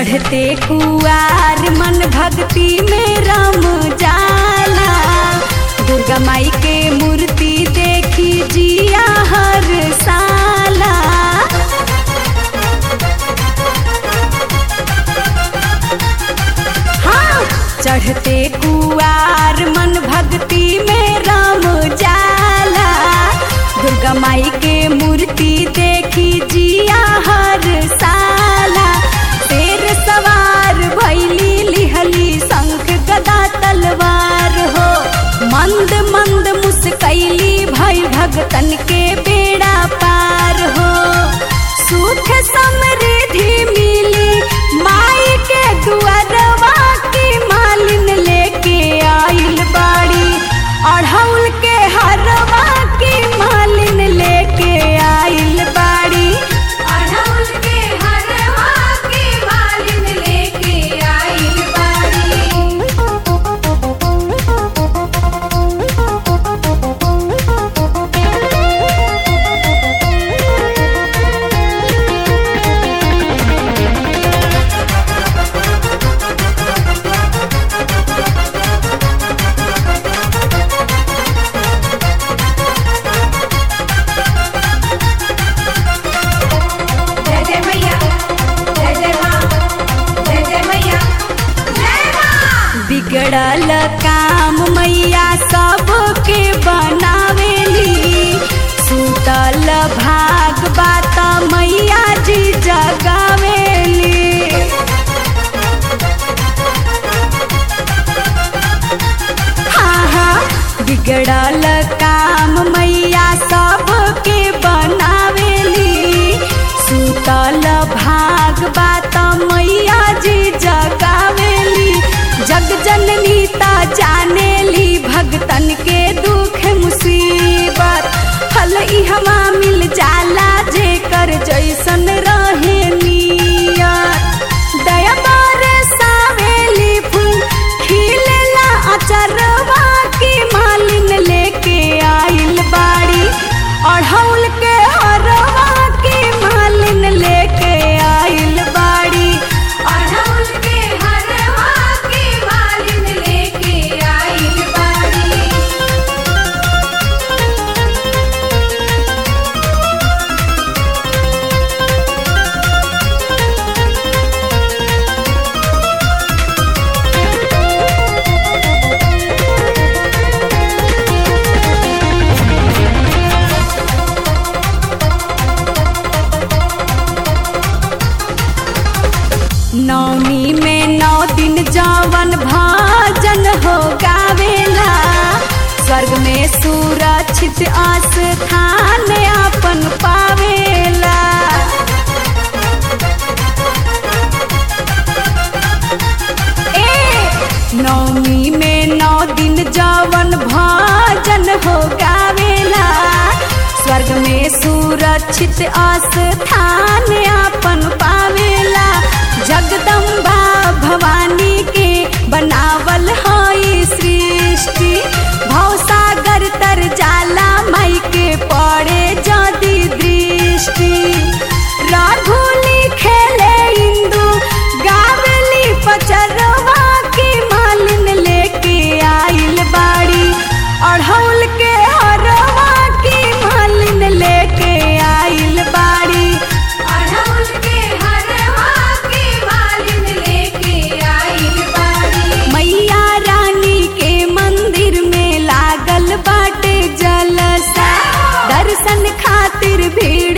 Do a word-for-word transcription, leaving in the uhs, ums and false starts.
चढ़ते कुआर मन भक्ति में रम जाला, दुर्गा माई के मूर्ति देखी जिया हर साला। हाँ, चढ़ते कुआर मन भक्ति में रम जाला, दुर्गा माई के मूर्ति देखी जिया हर साला। शेर सवार भैली लिहली शंख गदा तलवार हो, मंद मंद मुस्कैली भई भगतन के बेड़ा पार हो। सुख समृद्धि मिली माई के दुआरवा की मालिन लेके आइल बाड़ी, अढ़ौल के हरवा की मालिन लेके आइल बाड़ी, अढ़ौल के हरवा की मालिन लेके आइल बाड़ी। जय जय मैया, जय जय माँ, जय जय मैया, जय माँ। बिगड़ल काम मैया सबके बनावेली, सुतल भाग बात मैया जी जगावेली। हाँ हाँ, बिगड़ल काम मैया सबके बनावेली, सुतल भाग बात मैया जी जगावेली। जग जननी ता जानेली भगतन के दुख मुसीबत, फल इहवा मिल जाला जेकर जैसन रहे नियत। दया बरसावेली फूल खिलेला अचरवा की मालिन लेके आइल बाड़ी, अढ़ौल के हरवा की मालिन लेके आइल बाड़ी, अढ़ौल के हरवा की मालिन लेके आइल बाड़ी। नौमी में नौ दिन जवन भजन हो गावेला, स्वर्ग में सुरक्षित स्थान अपन पावेला। ए नौमी में नौ दिन जवन भजन हो गावेला, स्वर्ग में सुरक्षित स्थान अपन पावेला। जगदम्बा भवानी के बनावल हई सृष्टि, भवसागर तर जाला माई के पड़े जदी दृष्टि। राघुली खेले इंदु गावली पचरवा की मालिन लेके आइल बाड़ी, अढ़ौल के हरवा की मालिन लेके आइल बाड़ी, अढ़ौल के हरवा की मालिन लेके आइल बाड़ी। मैया रानी के मंदिर में लागल बाटे जलसा, दर्शन खातिर भीड़